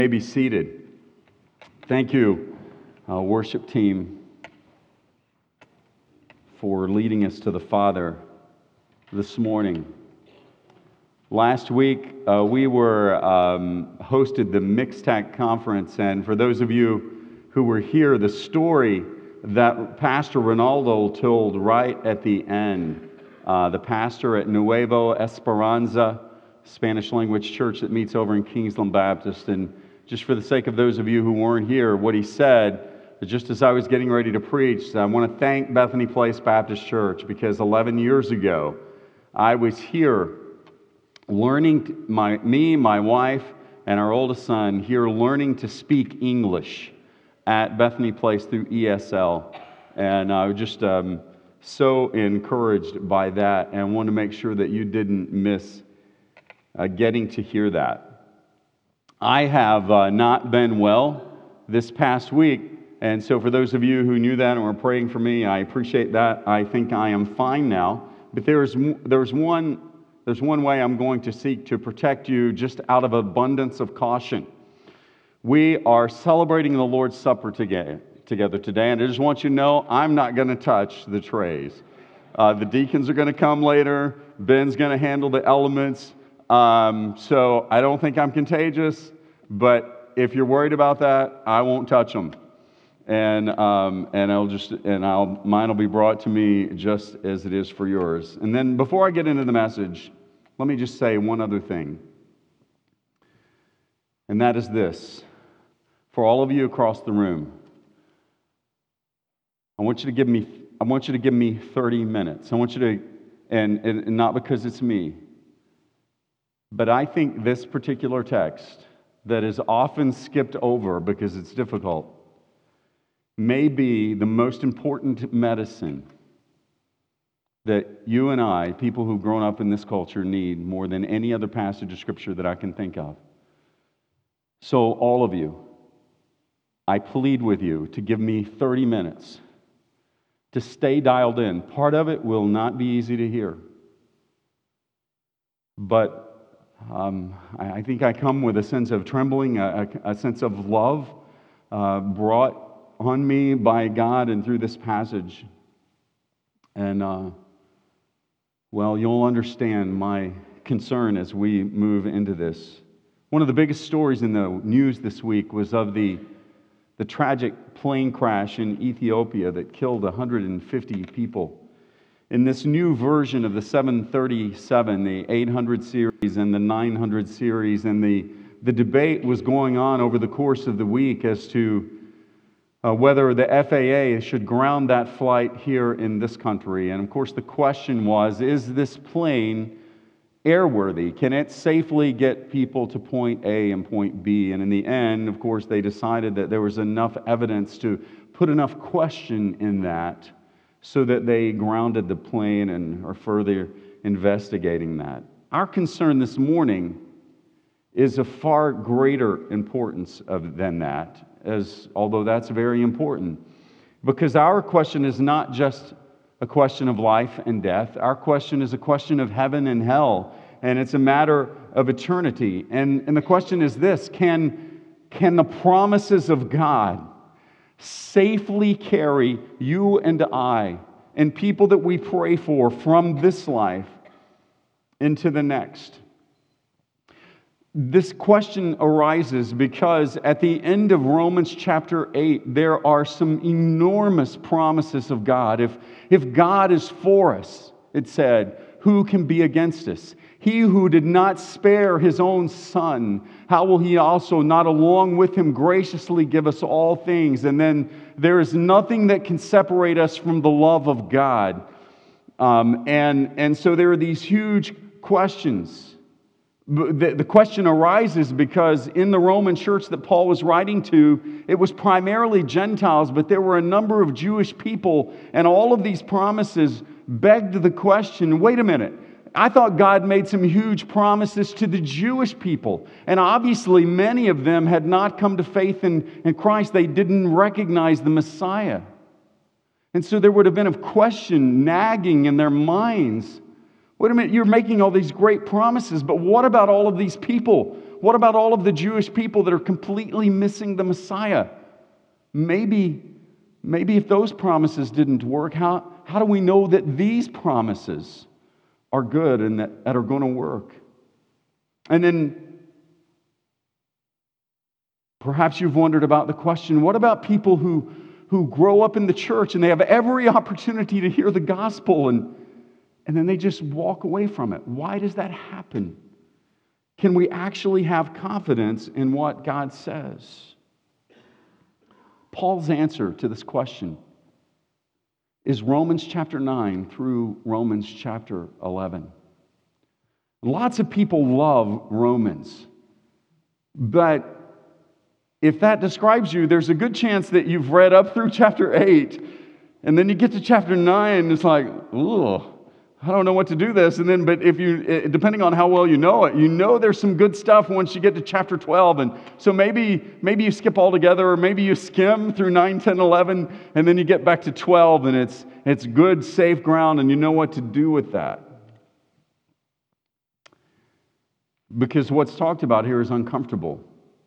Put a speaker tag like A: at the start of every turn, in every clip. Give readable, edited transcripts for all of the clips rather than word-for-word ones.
A: May be seated. Thank you, worship team, for leading us to the Father this morning. Last week, we hosted the Mixtac Conference, and for those of you who were here, the story that Pastor Ronaldo told right at the end, the pastor at Nuevo Esperanza, Spanish language church that meets over in Kingsland Baptist, and just for the sake of those of you who weren't here, what he said, just as I was getting ready to preach, I want to thank Bethany Place Baptist Church because 11 years ago, I was here learning, my wife, and our oldest son here learning to speak English at Bethany Place through ESL. And I was just so encouraged by that and want to make sure that you didn't miss getting to hear that. I have not been well this past week, and so for those of you who knew that and were praying for me, I appreciate that. I think I am fine now, but there's one way I'm going to seek to protect you just out of abundance of caution. We are celebrating the Lord's Supper together today, and I just want you to know I'm not going to touch the trays. The deacons are going to come later. Ben's going to handle the elements. So I don't think I'm contagious, but if you're worried about that, I won't touch them, and mine will be brought to me just as it is for yours. And then before I get into the message, let me just say one other thing, and that is this: for all of you across the room, I want you to give me 30 minutes. I want you to, and not because it's me. But I think this particular text that is often skipped over because it's difficult may be the most important medicine that you and I, people who've grown up in this culture, need more than any other passage of Scripture that I can think of. So all of you, I plead with you to give me 30 minutes to stay dialed in. Part of it will not be easy to hear, but I think I come with a sense of trembling, a sense of love brought on me by God and through this passage. And, you'll understand my concern as we move into this. One of the biggest stories in the news this week was of the tragic plane crash in Ethiopia that killed 150 people. In this new version of the 737, the 800 series and the 900 series, and the debate was going on over the course of the week as to whether the FAA should ground that flight here in this country. And of course the question was, is this plane airworthy? Can it safely get people to point A and point B? And in the end, of course, they decided that there was enough evidence to put enough question in that so that they grounded the plane and are further investigating that. Our concern this morning is of far greater importance than that, although that's very important, because our question is not just a question of life and death. Our question is a question of heaven and hell, and it's a matter of eternity. And the question is this: can the promises of God safely carry you and I and people that we pray for from this life into the next? This question arises because at the end of Romans chapter 8, there are some enormous promises of God. If God is for us, it said, who can be against us? He who did not spare his own Son, how will he also not along with him graciously give us all things? And then there is nothing that can separate us from the love of God. And so there are these huge questions. The question arises because in the Roman church that Paul was writing to, it was primarily Gentiles, but there were a number of Jewish people, and all of these promises begged the question, wait a minute, I thought God made some huge promises to the Jewish people, and obviously many of them had not come to faith in Christ. They didn't recognize the Messiah. And so there would have been a question nagging in their minds. Wait a minute, you're making all these great promises, but what about all of these people? what about all of the Jewish people that are completely missing the Messiah? Maybe if those promises didn't work, how do we know that these promises are good and that are going to work? And then perhaps you've wondered about the question, what about people who grow up in the church and they have every opportunity to hear the gospel and then they just walk away from it? Why does that happen? Can we actually have confidence in what God says? Paul's answer to this question is Romans chapter 9 through Romans chapter 11. Lots of people love Romans, but if that describes you, there's a good chance that you've read up through chapter 8, and then you get to chapter 9, and it's like, ooh, I don't know what to do this. And then, but if you, depending on how well you know it, you know there's some good stuff once you get to chapter 12. And so maybe you skip altogether, or maybe you skim through 9, 10, 11, and then you get back to 12, and it's good, safe ground, and you know what to do with that. Because what's talked about here is uncomfortable.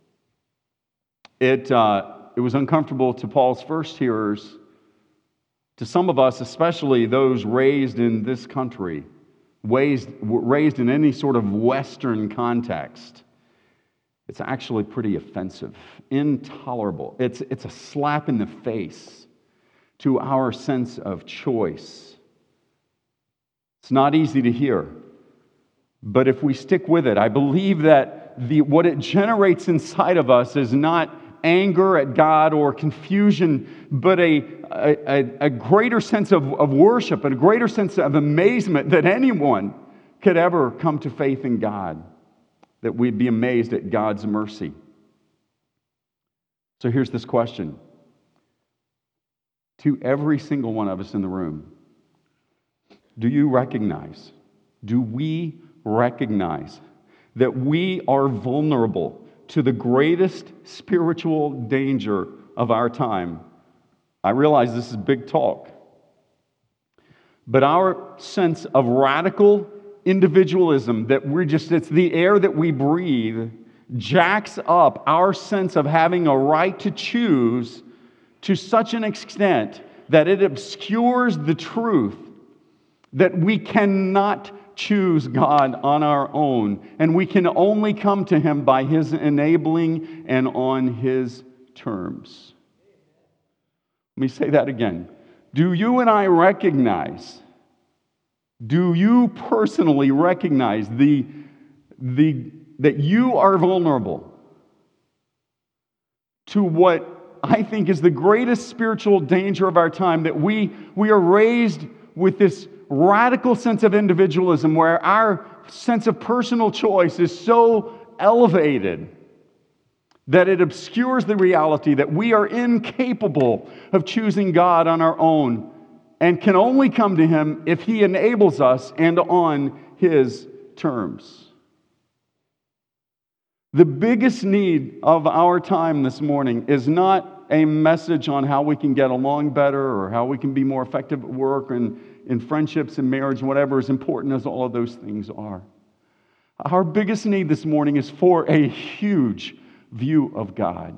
A: It was uncomfortable to Paul's first hearers. To some of us, especially those raised in this country, raised in any sort of Western context, it's actually pretty offensive, intolerable. It's a slap in the face to our sense of choice. It's not easy to hear, but if we stick with it, I believe that what it generates inside of us is not anger at God or confusion, but a greater sense of worship and a greater sense of amazement that anyone could ever come to faith in God, that we'd be amazed at God's mercy. So here's this question. To every single one of us in the room, do we recognize that we are vulnerable to the greatest spiritual danger of our time? I realize this is big talk, but our sense of radical individualism, that it's the air that we breathe, jacks up our sense of having a right to choose to such an extent that it obscures the truth that we cannot choose God on our own, and we can only come to Him by His enabling and on His terms. Let me say that again. Do you and I recognize, do you personally recognize that you are vulnerable to what I think is the greatest spiritual danger of our time, that we are raised with this radical sense of individualism where our sense of personal choice is so elevated that it obscures the reality that we are incapable of choosing God on our own and can only come to Him if He enables us and on His terms. The biggest need of our time this morning is not a message on how we can get along better or how we can be more effective at work and in friendships and marriage, whatever, as important as all of those things are. Our biggest need this morning is for a huge view of God.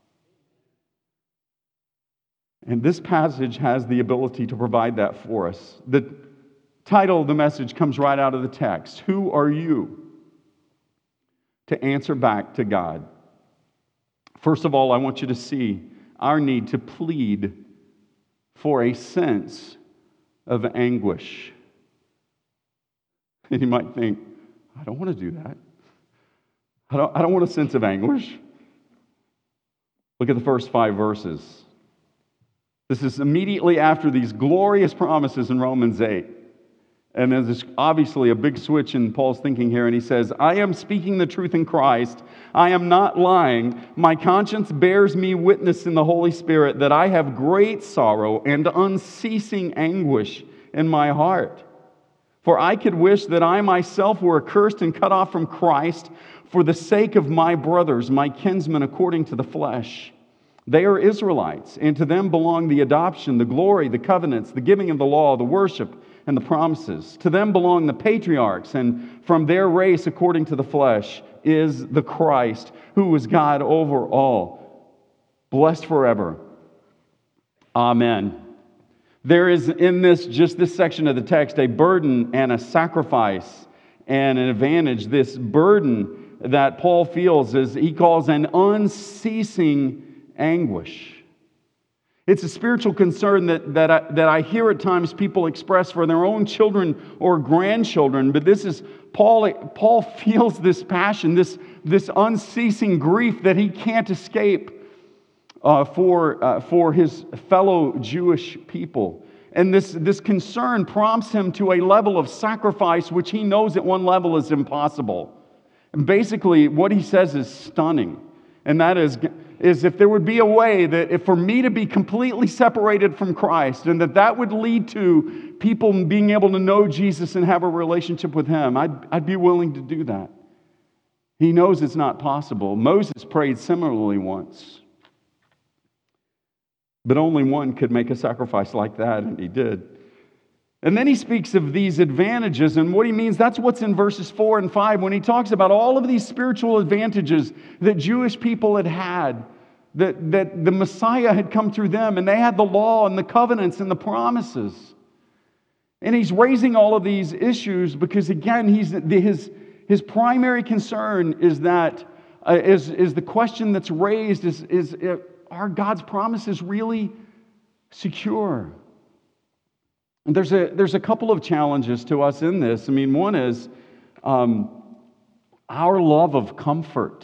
A: And this passage has the ability to provide that for us. The title of the message comes right out of the text. Who are you to answer back to God? First of all, I want you to see our need to plead for a sense of anguish. And you might think, I don't want to do that. I don't want a sense of anguish. Look at the first 5 verses. This is immediately after these glorious promises in Romans 8. And there's obviously a big switch in Paul's thinking here, and he says, I am speaking the truth in Christ. I am not lying. My conscience bears me witness in the Holy Spirit that I have great sorrow and unceasing anguish in my heart. For I could wish that I myself were accursed and cut off from Christ for the sake of my brothers, my kinsmen according to the flesh. They are Israelites, and to them belong the adoption, the glory, the covenants, the giving of the law, the worship, and the promises. To them belong the patriarchs, and from their race according to the flesh, is the Christ, who is God over all, blessed forever. Amen. There is in this section of the text, a burden and a sacrifice and an advantage. This burden that Paul feels is, he calls, an unceasing anguish. It's a spiritual concern that I hear at times people express for their own children or grandchildren, but this is Paul feels this passion, this unceasing grief that he can't escape for his fellow Jewish people. And this concern prompts him to a level of sacrifice which he knows at one level is impossible. And basically, what he says is stunning. And that is if there would be a way that if for me to be completely separated from Christ, and that would lead to people being able to know Jesus and have a relationship with Him, I'd be willing to do that. He knows it's not possible. Moses prayed similarly once. But only one could make a sacrifice like that, and he did. And then he speaks of these advantages, and what he means, that's what's in verses 4 and 5, when he talks about all of these spiritual advantages that Jewish people had, that the Messiah had come through them, and they had the law and the covenants and the promises. And he's raising all of these issues because, again, his primary concern is that, is the question that's raised is are God's promises really secure? And there's a couple of challenges to us in this. I mean, one is our love of comfort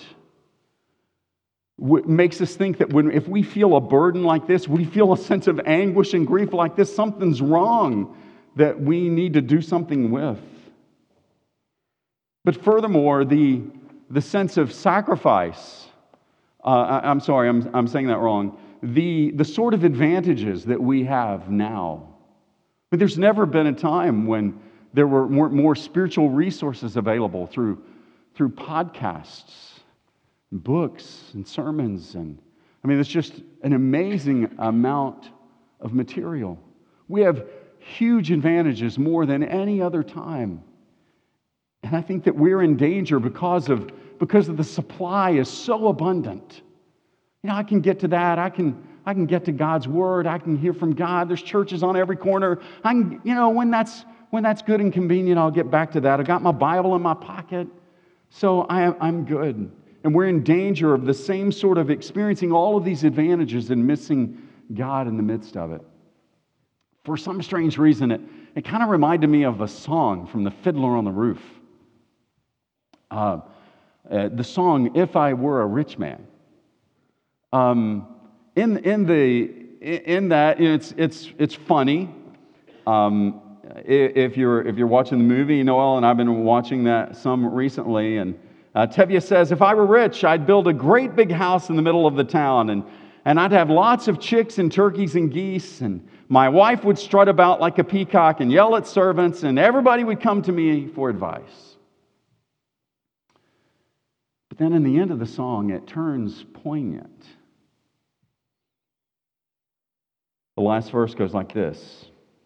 A: makes us think that if we feel a burden like this, we feel a sense of anguish and grief like this, something's wrong that we need to do something with. But furthermore, the sense of sacrifice, I'm sorry, I'm saying that wrong. The sort of advantages that we have now. But there's never been a time when there weren't more spiritual resources available through podcasts, books, and sermons. And I mean, it's just an amazing amount of material. We have huge advantages more than any other time. And I think that we're in danger because of the supply is so abundant. You know, I can get to that. I can get to God's Word. I can hear from God. There's churches on every corner. When that's good and convenient, I'll get back to that. I got my Bible in my pocket, so I'm good. And we're in danger of the same sort of experiencing all of these advantages and missing God in the midst of it. For some strange reason, it kind of reminded me of a song from the Fiddler on the Roof. The song "If I Were a Rich Man." In that, it's funny. If you're watching the movie, Noel and I've been watching that some recently, and Tevye says, "If I were rich, I'd build a great big house in the middle of the town, and I'd have lots of chicks and turkeys and geese, and my wife would strut about like a peacock and yell at servants, and everybody would come to me for advice." But then in the end of the song, it turns poignant. The last verse goes like this.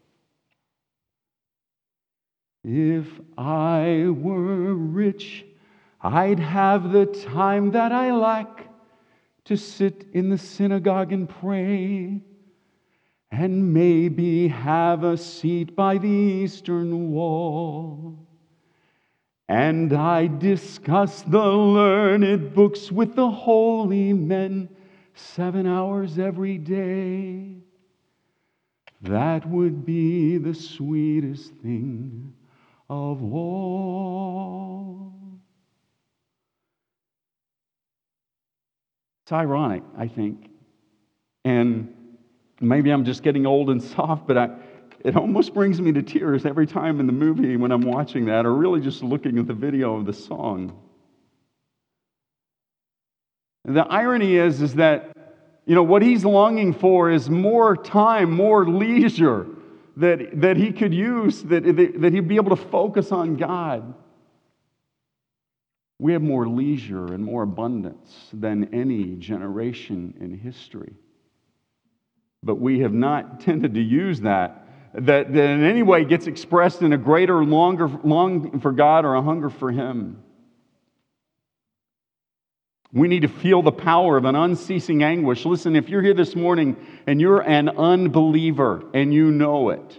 A: "If I were rich, I'd have the time that I lack to sit in the synagogue and pray, and maybe have a seat by the eastern wall. And I'd discuss the learned books with the holy men 7 hours every day. That would be the sweetest thing of all." It's ironic, I think. And maybe I'm just getting old and soft, but it almost brings me to tears every time in the movie when I'm watching that, or really just looking at the video of the song. The irony is that what he's longing for is more time, more leisure that he could use, that he'd be able to focus on God. We have more leisure and more abundance than any generation in history. But we have not tended to use that in any way gets expressed in a greater longing for God or a hunger for Him. We need to feel the power of an unceasing anguish. Listen, if you're here this morning and you're an unbeliever and you know it,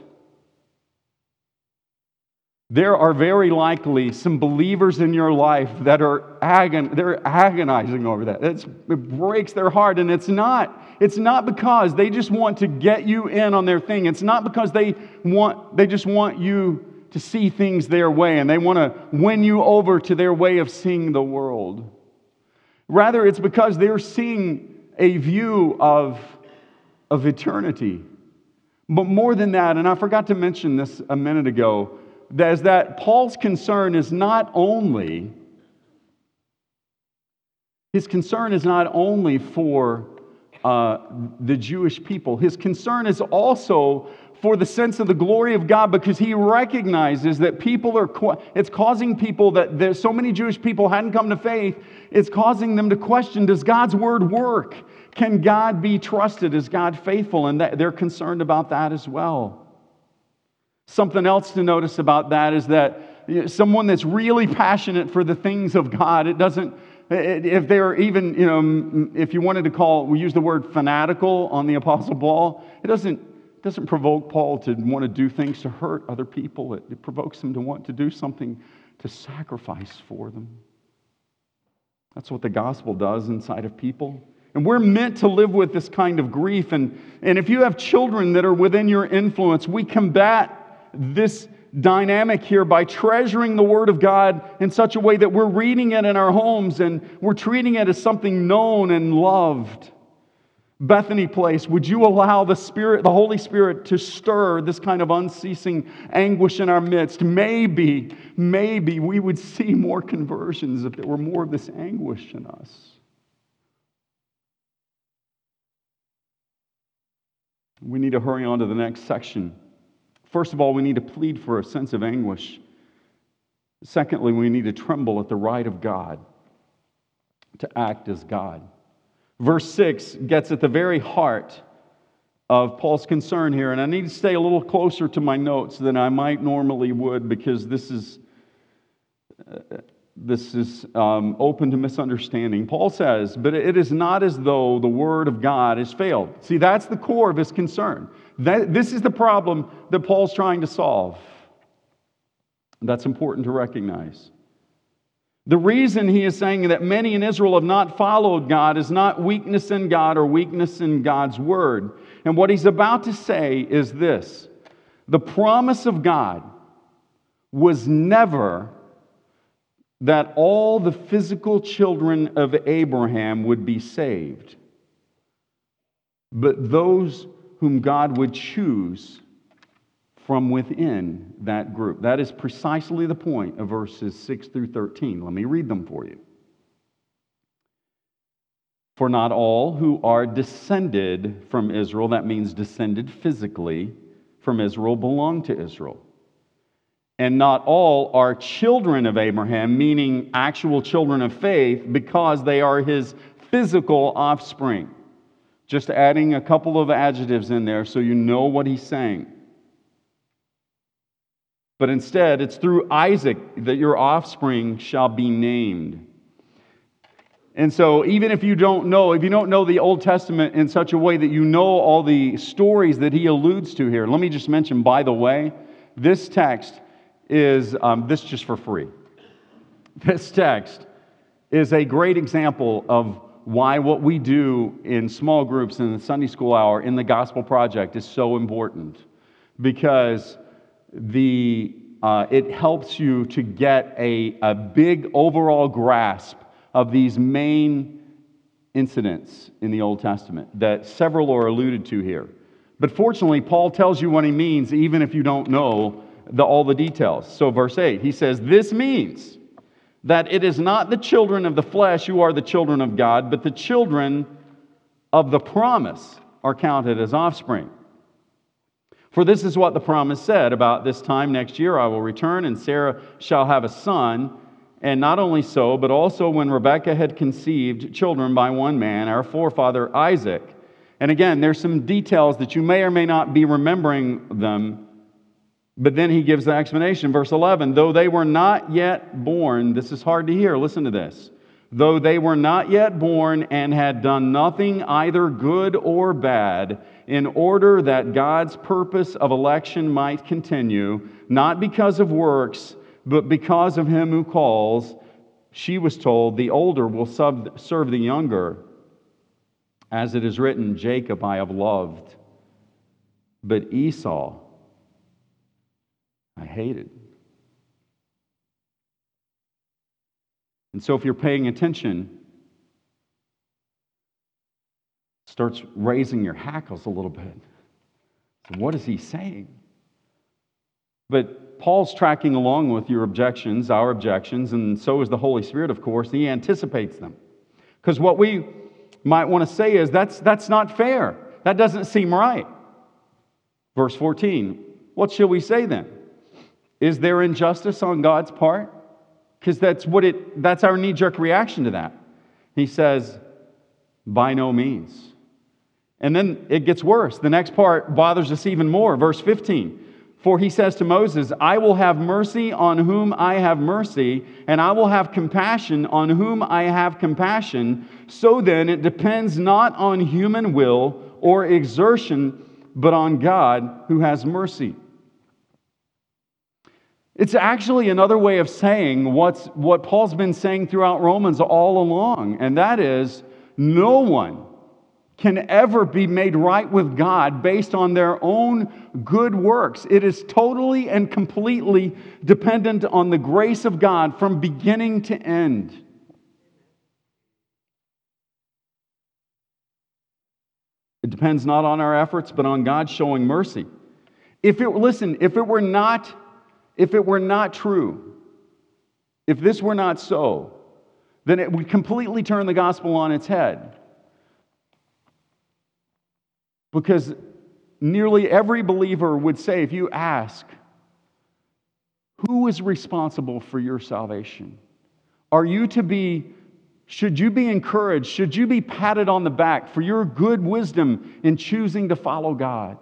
A: there are very likely some believers in your life that are they're agonizing over that. It breaks their heart, and it's not because they just want to get you in on their thing. It's not because they just want you to see things their way and they want to win you over to their way of seeing the world. Rather, it's because they're seeing a view of eternity. But more than that, and I forgot to mention this a minute ago, is that Paul's concern is not only for the Jewish people. His concern is also for the sense of the glory of God, because he recognizes that it's causing people, that there's so many Jewish people hadn't come to faith, it's causing them to question, does God's word work? Can God be trusted? Is God faithful? And they're concerned about that as well. Something else to notice about that is that someone that's really passionate for the things of God, if they're even, if you wanted to we use the word fanatical on the Apostle Paul, it doesn't provoke Paul to want to do things to hurt other people. It provokes him to want to do something to sacrifice for them. That's what the gospel does inside of people. And we're meant to live with this kind of grief. And if you have children that are within your influence, we combat this dynamic here by treasuring the Word of God in such a way that we're reading it in our homes and we're treating it as something known and loved. Bethany Place, would you allow the Holy Spirit to stir this kind of unceasing anguish in our midst? Maybe we would see more conversions if there were more of this anguish in us. We need to hurry on to the next section. First of all, we need to plead for a sense of anguish. Secondly, we need to tremble at the right of God to act as God. Verse 6 gets at the very heart of Paul's concern here, and I need to stay a little closer to my notes than I might normally would, because this is open to misunderstanding. Paul says, but it is not as though the word of God has failed. See, that's the core of his concern. This is the problem that Paul's trying to solve. That's important to recognize. The reason he is saying that many in Israel have not followed God is not weakness in God or weakness in God's word. And what he's about to say is this: the promise of God was never that all the physical children of Abraham would be saved, but those whom God would choose from within that group. That is precisely the point of verses 6 through 13. Let me read them for you. For not all who are descended from Israel, that means descended physically from Israel, belong to Israel. And not all are children of Abraham, meaning actual children of faith, because they are his physical offspring. Just adding a couple of adjectives in there so you know what he's saying. But instead, it's through Isaac that your offspring shall be named. And so even if you don't know the Old Testament in such a way that you know all the stories that he alludes to here, let me just mention, by the way, this text is, this just for free. This text is a great example of why what we do in small groups in the Sunday school hour in the Gospel Project is so important. Because it helps you to get a big overall grasp of these main incidents in the Old Testament that several are alluded to here. But fortunately, Paul tells you what he means even if you don't know all the details. So verse 8, he says, this means that it is not the children of the flesh who are the children of God, but the children of the promise are counted as offspring. For this is what the promise said: about this time next year I will return, and Sarah shall have a son. And not only so, but also when Rebekah had conceived children by one man, our forefather Isaac. And again, there's some details that you may or may not be remembering them. But then he gives the explanation. Verse 11, though they were not yet born, this is hard to hear, listen to this. though they were not yet born and had done nothing either good or bad, in order that God's purpose of election might continue, not because of works, but because of him who calls. She was told, the older will serve the younger. As it is written, Jacob I have loved, but Esau I hated. And so if you're paying attention, it starts raising your hackles a little bit. So what is he saying? But Paul's tracking along with your objections, our objections, and so is the Holy Spirit, of course. He anticipates them. Because what we might want to say is, that's not fair. That doesn't seem right. Verse 14, what shall we say then? Is there injustice on God's part? Because that's our knee-jerk reaction to that. He says, by no means. And then it gets worse. The next part bothers us even more. Verse 15, for he says to Moses, I will have mercy on whom I have mercy, and I will have compassion on whom I have compassion. So then it depends not on human will or exertion, but on God who has mercy. It's actually another way of saying what Paul's been saying throughout Romans all along, and that is, no one can ever be made right with God based on their own good works. It is totally and completely dependent on the grace of God from beginning to end. It depends not on our efforts, but on God showing mercy. If it were not true, if this were not so, then it would completely turn the gospel on its head. Because nearly every believer would say, if you ask, who is responsible for your salvation? Should you be encouraged? Should you be patted on the back for your good wisdom in choosing to follow God?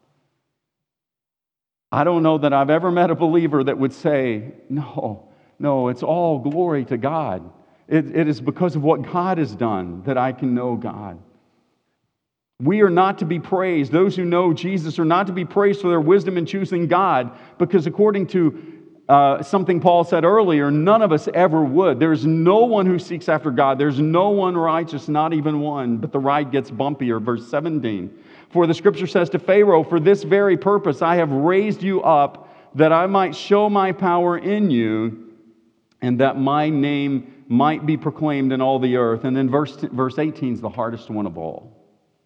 A: I don't know that I've ever met a believer that would say, no, it's all glory to God. It is because of what God has done that I can know God. We are not to be praised. Those who know Jesus are not to be praised for their wisdom in choosing God, because according to something Paul said earlier, none of us ever would. There's no one who seeks after God. There's no one righteous, not even one. But the ride gets bumpier. Verse 17. For the scripture says to Pharaoh, for this very purpose I have raised you up, that I might show my power in you, and that my name might be proclaimed in all the earth. And then verse 18 is the hardest one of all.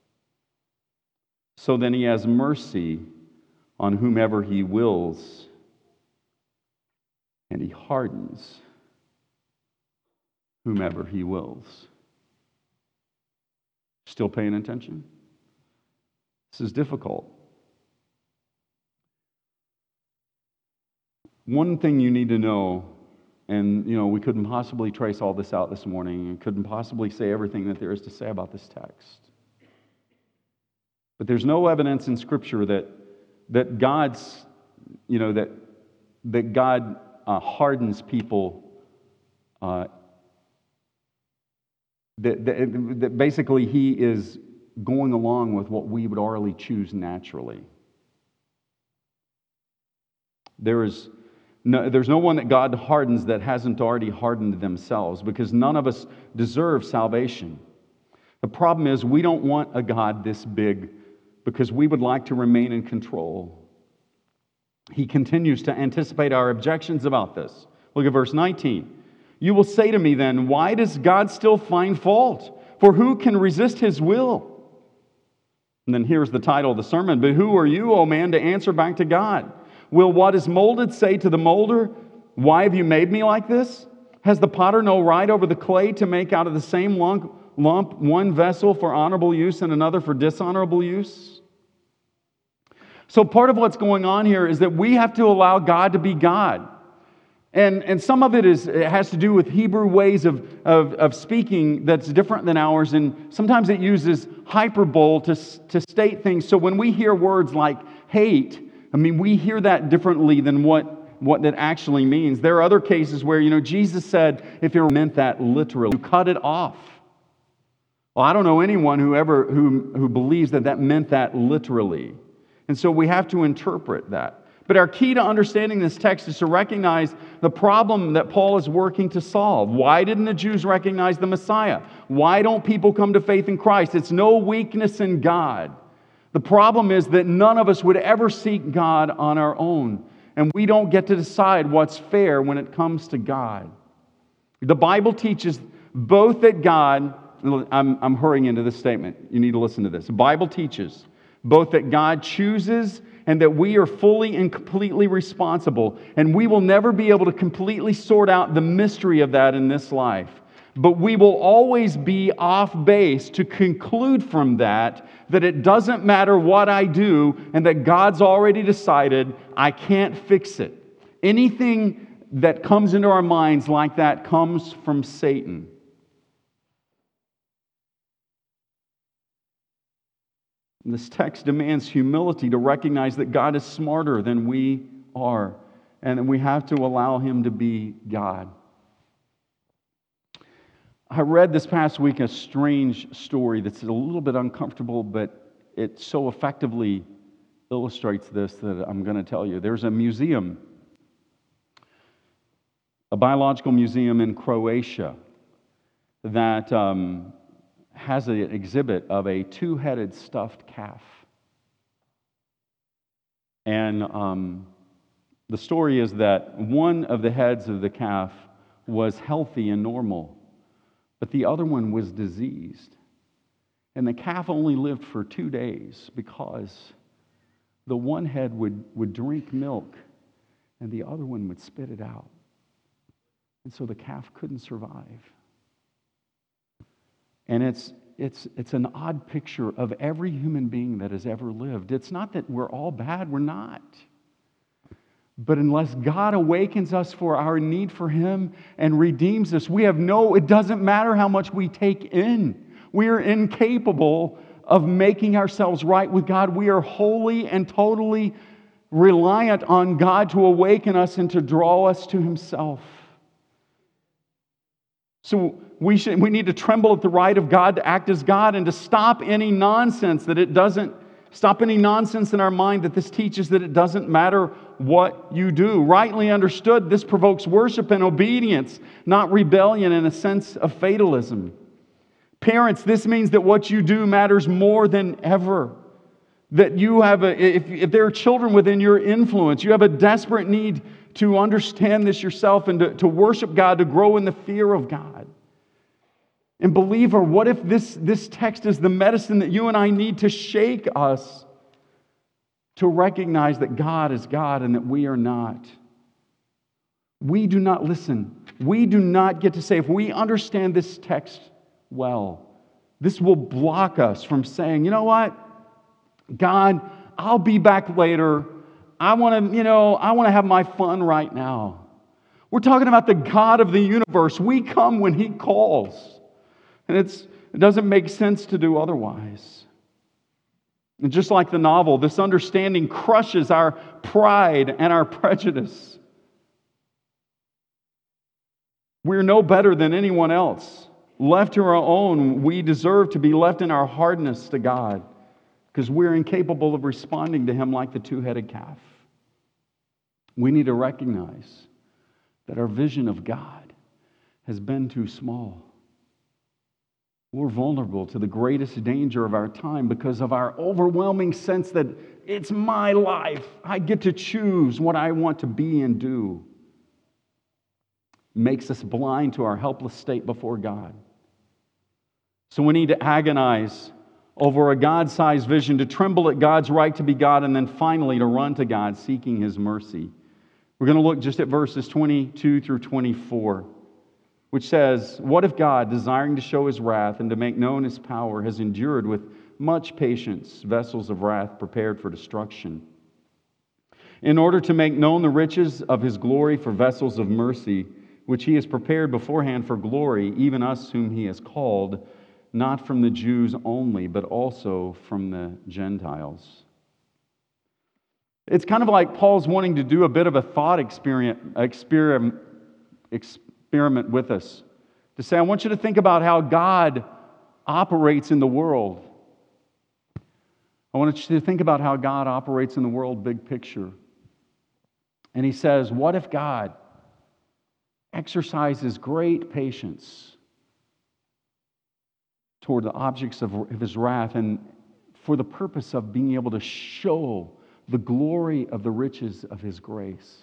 A: So then he has mercy on whomever he wills, and he hardens whomever he wills. Still paying attention? This is difficult. One thing you need to know, and we couldn't possibly trace all this out this morning, and couldn't possibly say everything that there is to say about this text. But there's no evidence in Scripture that God's, that God hardens people. That basically He is going along with what we would already choose naturally. There's no one that God hardens that hasn't already hardened themselves, because none of us deserve salvation. The problem is we don't want a God this big, because we would like to remain in control. He continues to anticipate our objections about this. Look at verse 19. You will say to me then, why does God still find fault? For who can resist His will? And then here's the title of the sermon. But who are you, O man, to answer back to God? Will what is molded say to the molder, why have you made me like this? Has the potter no right over the clay to make out of the same lump one vessel for honorable use and another for dishonorable use? So part of what's going on here is that we have to allow God to be God. And some of it has to do with Hebrew ways of speaking that's different than ours. And sometimes it uses hyperbole to state things. So when we hear words like hate, we hear that differently than what what that actually means. There are other cases where, Jesus said, if it meant that literally, you cut it off. Well, I don't know anyone who believes that meant that literally. And so we have to interpret that. But our key to understanding this text is to recognize the problem that Paul is working to solve. Why didn't the Jews recognize the Messiah? Why don't people come to faith in Christ? It's no weakness in God. The problem is that none of us would ever seek God on our own. And we don't get to decide what's fair when it comes to God. The Bible teaches both that God, I'm hurrying into this statement. You need to listen to this. The Bible teaches both that God chooses and that we are fully and completely responsible. And we will never be able to completely sort out the mystery of that in this life. But we will always be off base to conclude from that it doesn't matter what I do and that God's already decided I can't fix it. Anything that comes into our minds like that comes from Satan. This text demands humility to recognize that God is smarter than we are, and that we have to allow Him to be God. I read this past week a strange story that's a little bit uncomfortable, but it so effectively illustrates this that I'm going to tell you. There's a museum, a biological museum in Croatia that has an exhibit of a two-headed stuffed calf. And the story is that one of the heads of the calf was healthy and normal, but the other one was diseased. And the calf only lived for 2 days because the one head would drink milk and the other one would spit it out. And so the calf couldn't survive. And it's an odd picture of every human being that has ever lived. It's not that we're all bad, we're not. But unless God awakens us for our need for Him and redeems us, it doesn't matter how much we take in. We are incapable of making ourselves right with God. We are wholly and totally reliant on God to awaken us and to draw us to Himself. So we need to tremble at the right of God to act as God and to stop any nonsense stop any nonsense in our mind that this teaches that it doesn't matter what you do. Rightly understood, this provokes worship and obedience, not rebellion and a sense of fatalism. Parents, this means that what you do matters more than ever. That you have if there are children within your influence, you have a desperate need to understand this yourself and to worship God, to grow in the fear of God. And believer, what if this text is the medicine that you and I need to shake us to recognize that God is God and that we are not? We do not get to say, if we understand this text well, this will block us from saying, you know what? God, I'll be back later. I want to have my fun right now. We're talking about the God of the universe. We come when He calls. And it doesn't make sense to do otherwise. And just like the novel, this understanding crushes our pride and our prejudice. We're no better than anyone else. Left to our own, we deserve to be left in our hardness to God because we're incapable of responding to Him like the two-headed calf. We need to recognize that our vision of God has been too small. We're vulnerable to the greatest danger of our time because of our overwhelming sense that it's my life. I get to choose what I want to be and do. It makes us blind to our helpless state before God. So we need to agonize over a God-sized vision, to tremble at God's right to be God, and then finally to run to God, seeking His mercy. We're going to look just at verses 22 through 24. Which says, what if God, desiring to show His wrath and to make known His power, has endured with much patience vessels of wrath prepared for destruction, in order to make known the riches of His glory for vessels of mercy, which He has prepared beforehand for glory, even us whom He has called, not from the Jews only, but also from the Gentiles. It's kind of like Paul's wanting to do a bit of a thought experiment with us. To say, I want you to think about how God operates in the world. I want you to think about how God operates in the world, big picture. And he says, what if God exercises great patience toward the objects of his wrath, and for the purpose of being able to show the glory of the riches of his grace?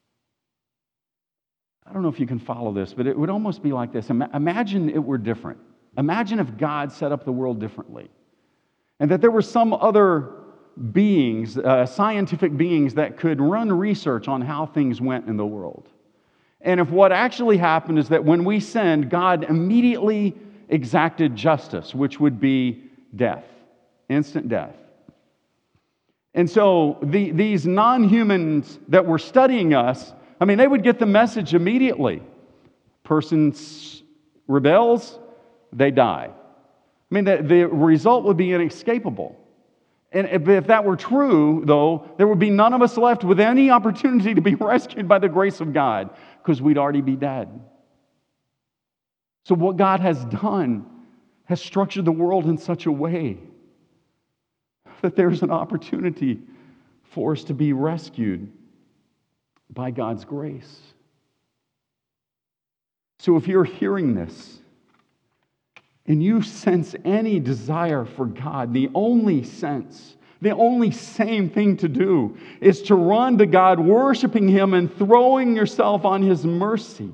A: I don't know if you can follow this, but it would almost be like this. Imagine it were different. Imagine if God set up the world differently, and that there were some other beings, scientific beings, that could run research on how things went in the world. And if what actually happened is that when we sinned, God immediately exacted justice, which would be death, instant death. And so these non-humans that were studying us, they would get the message immediately. Person rebels, they die. The result would be inescapable. And if that were true, though, there would be none of us left with any opportunity to be rescued by the grace of God, because we'd already be dead. So what God has done has structured the world in such a way that there's an opportunity for us to be rescued by God's grace. So if you're hearing this and you sense any desire for God, the only sane thing to do is to run to God, worshiping Him and throwing yourself on His mercy.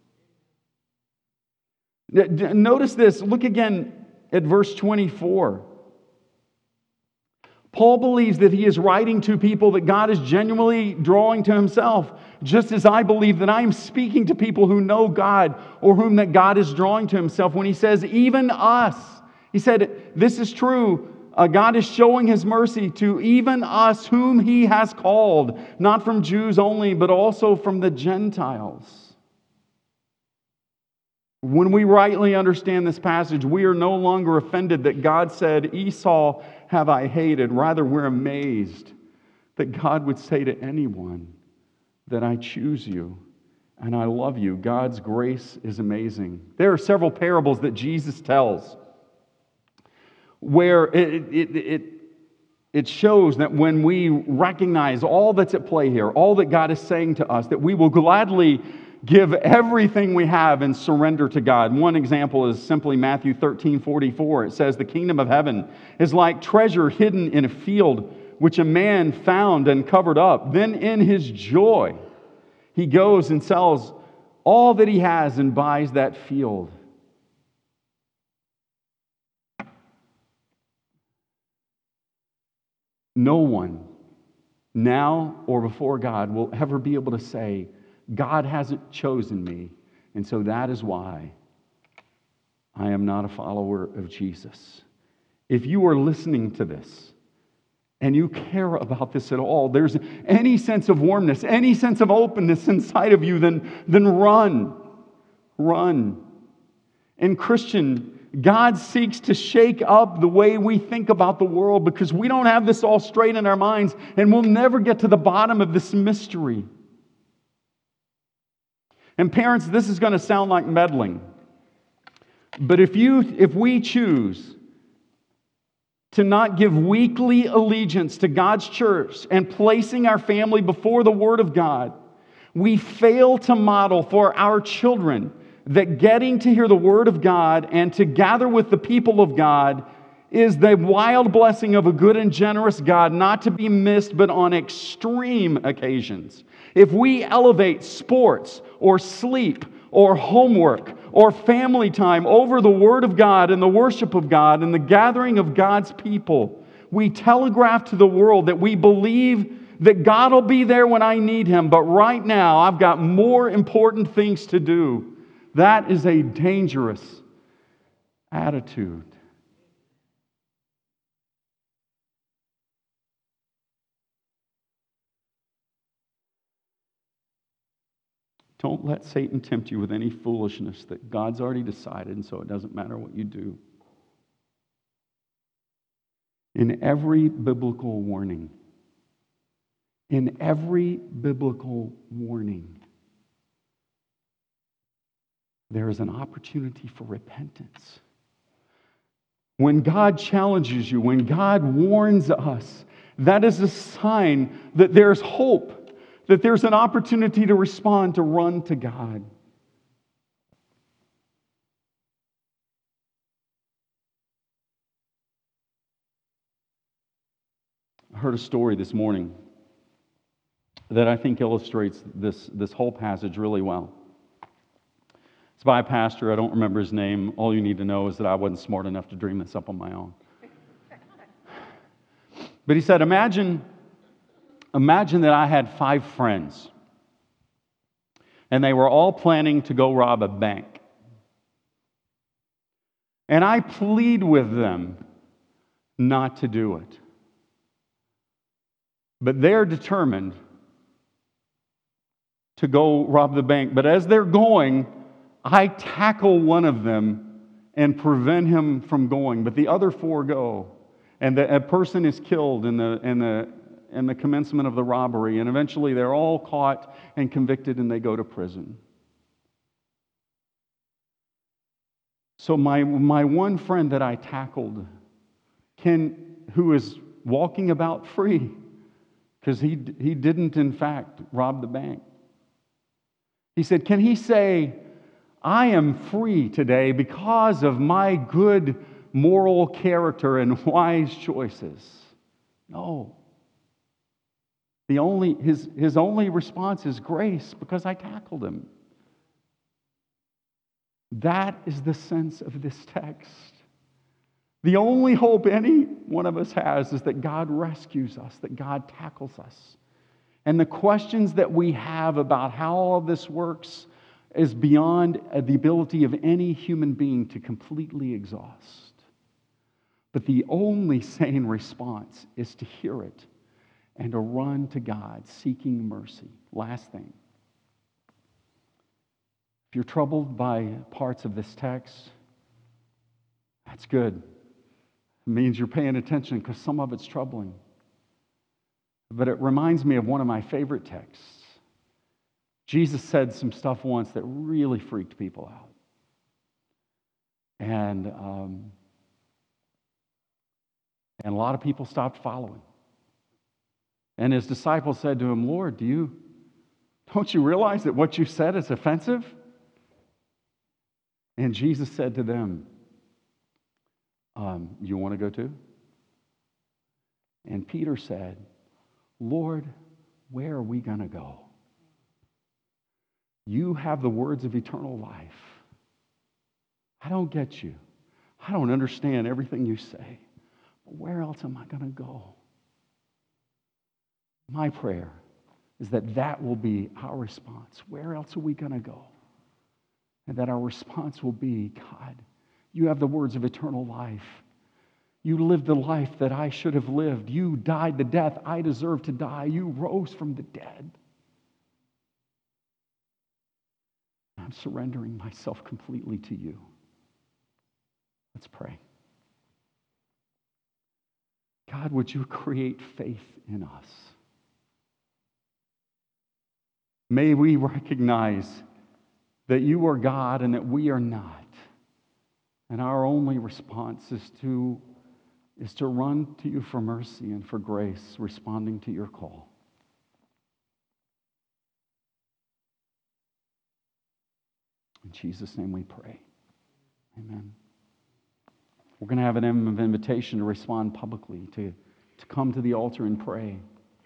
A: Notice this. Look again at verse 24. Paul believes that he is writing to people that God is genuinely drawing to Himself, just as I believe that I am speaking to people who know God, or whom that God is drawing to Himself. When he says, even us, he said, this is true. God is showing His mercy to even us whom He has called, not from Jews only, but also from the Gentiles. When we rightly understand this passage, we are no longer offended that God said, Esau have I hated. Rather, we're amazed that God would say to anyone that I choose you and I love you. God's grace is amazing. There are several parables that Jesus tells where it shows that when we recognize all that's at play here, all that God is saying to us, that we will gladly give everything we have and surrender to God. One example is simply Matthew 13:44. It says, the kingdom of heaven is like treasure hidden in a field, which a man found and covered up. Then in his joy, he goes and sells all that he has and buys that field. No one, now or before God, will ever be able to say, God hasn't chosen me, and so that is why I am not a follower of Jesus. If you are listening to this and you care about this at all, there's any sense of warmness, any sense of openness inside of you, then run. Run. And Christian, God seeks to shake up the way we think about the world, because we don't have this all straight in our minds, and we'll never get to the bottom of this mystery. And parents, this is going to sound like meddling, but if we choose to not give weekly allegiance to God's church and placing our family before the Word of God, we fail to model for our children that getting to hear the Word of God and to gather with the people of God is the wild blessing of a good and generous God, not to be missed but on extreme occasions. If we elevate sports or sleep or homework or family time over the Word of God and the worship of God and the gathering of God's people, we telegraph to the world that we believe that God will be there when I need Him, but right now I've got more important things to do. That is a dangerous attitude. Don't let Satan tempt you with any foolishness that God's already decided, and so it doesn't matter what you do. In every biblical warning, In every biblical warning, there is an opportunity for repentance. When God challenges you, when God warns us, that is a sign that there's hope, that there's an opportunity to respond, to run to God. I heard a story this morning that I think illustrates this whole passage really well. It's by a pastor. I don't remember his name. All you need to know is that I wasn't smart enough to dream this up on my own. But he said, imagine that I had 5 friends, and they were all planning to go rob a bank. And I plead with them not to do it. But they're determined to go rob the bank. But as they're going, I tackle one of them and prevent him from going. But the other 4 go. And a person is killed in the commencement of the robbery. And eventually they're all caught and convicted and they go to prison. So my one friend that I tackled, who is walking about free, because he didn't in fact rob the bank. He said, can he say, I am free today because of my good moral character and wise choices? No. His only response is grace, because I tackled him. That is the sense of this text. The only hope any one of us has is that God rescues us, that God tackles us. And the questions that we have about how all of this works is beyond the ability of any human being to completely exhaust. But the only sane response is to hear it and to run to God, seeking mercy. Last thing. If you're troubled by parts of this text, that's good. It means you're paying attention, because some of it's troubling. But it reminds me of one of my favorite texts. Jesus said some stuff once that really freaked people out. And a lot of people stopped following. And his disciples said to him, Lord, don't you realize that what you said is offensive? And Jesus said to them, you want to go too? And Peter said, Lord, where are we going to go? You have the words of eternal life. I don't get you. I don't understand everything you say. But where else am I going to go? My prayer is that will be our response. Where else are we going to go? And that our response will be, God, you have the words of eternal life. You lived the life that I should have lived. You died the death I deserve to die. You rose from the dead. I'm surrendering myself completely to you. Let's pray. God, would you create faith in us? May we recognize that you are God and that we are not. And our only response is to run to you for mercy and for grace, responding to your call. In Jesus' name we pray. Amen. We're going to have an invitation to respond publicly, to come to the altar and pray.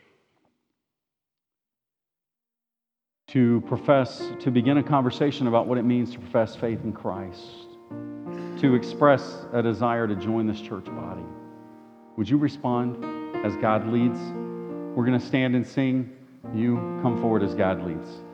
A: To begin a conversation about what it means to profess faith in Christ. To express a desire to join this church body. Would you respond as God leads? We're going to stand and sing. You come forward as God leads.